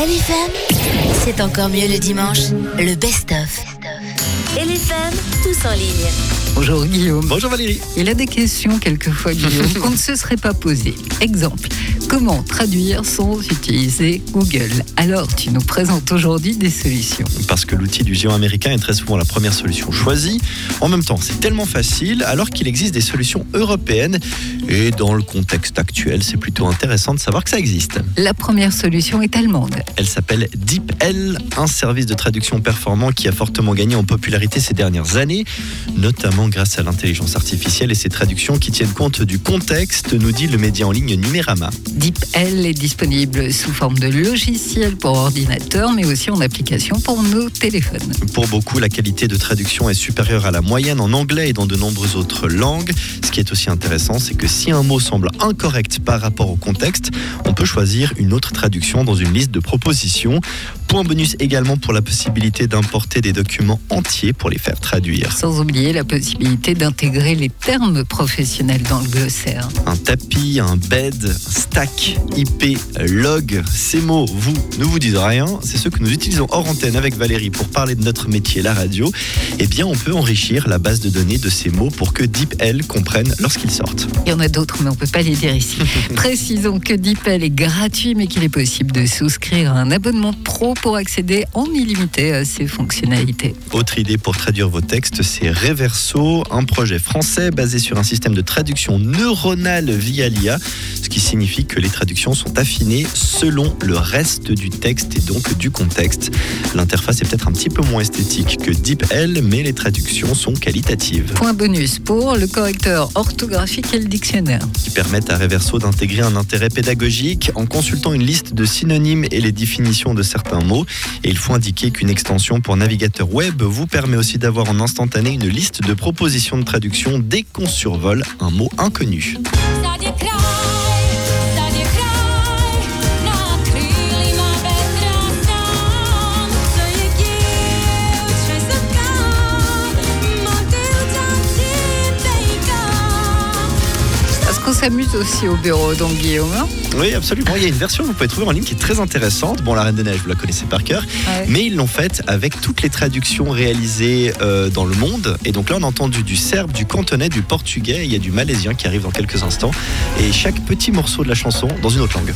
LFM, c'est encore mieux le dimanche, le best-of. LFM, tous en ligne. Bonjour Guillaume. Bonjour Valérie. Il a des questions quelquefois Guillaume qu'on ne se serait pas posées. Exemple, comment traduire sans utiliser Google? Alors tu nous présentes aujourd'hui des solutions. Parce que l'outil du géant américain est très souvent la première solution choisie. En même temps, c'est tellement facile alors qu'il existe des solutions européennes. Et dans le contexte actuel, c'est plutôt intéressant de savoir que ça existe. La première solution est allemande. Elle s'appelle DeepL, un service de traduction performant qui a fortement gagné en popularité ces dernières années, notamment grâce à l'intelligence artificielle et ses traductions qui tiennent compte du contexte, nous dit le média en ligne Numérama. DeepL est disponible sous forme de logiciel pour ordinateur, mais aussi en application pour nos téléphones. Pour beaucoup, la qualité de traduction est supérieure à la moyenne en anglais et dans de nombreuses autres langues. Ce qui est aussi intéressant, c'est que si un mot semble incorrect par rapport au contexte, on peut choisir une autre traduction dans une liste de propositions. Point bonus également pour la possibilité d'importer des documents entiers pour les faire traduire. Sans oublier la possibilité d'intégrer les termes professionnels dans le glossaire. Un tapis, un bed, un stack, IP, log, ces mots, ne vous disent rien. C'est ceux que nous utilisons hors antenne avec Valérie pour parler de notre métier, la radio. Eh bien, on peut enrichir la base de données de ces mots pour que DeepL comprenne lorsqu'ils sortent. Il y en a d'autres, mais on ne peut pas les dire ici. Précisons que DeepL est gratuit, mais qu'il est possible de souscrire à un abonnement pro pour accéder en illimité à ces fonctionnalités. Autre idée pour traduire vos textes, c'est Reverso, un projet français basé sur un système de traduction neuronale via l'IA, ce qui signifie que les traductions sont affinées selon le reste du texte et donc du contexte. L'interface est peut-être un petit peu moins esthétique que DeepL, mais les traductions sont qualitatives. Point bonus pour le correcteur orthographique et le dictionnaire. Qui permettent à Reverso d'intégrer un intérêt pédagogique en consultant une liste de synonymes et les définitions de certains mots. Et il faut indiquer qu'une extension pour navigateur web vous permet aussi d'avoir en instantané une liste de propositions de traduction dès qu'on survole un mot inconnu. On s'amuse aussi au bureau, donc Guillaume. Oui, absolument. Il y a une version que vous pouvez trouver en ligne qui est très intéressante. Bon, la Reine des Neiges, vous la connaissez par cœur. Ouais. Mais ils l'ont faite avec toutes les traductions réalisées dans le monde. Et donc là, on a entendu du serbe, du cantonais, du portugais. Il y a du malaisien qui arrive dans quelques instants. Et chaque petit morceau de la chanson dans une autre langue.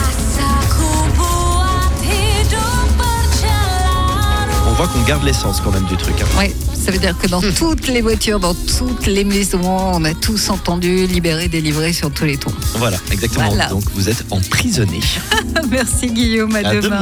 On voit qu'on garde l'essence quand même du truc. Hein. Oui, ça veut dire que dans toutes les voitures, dans toutes les maisons, on a tous entendu libérer, délivrer sur tous les tons. Voilà, exactement. Voilà. Donc vous êtes emprisonnés. Merci Guillaume, à demain.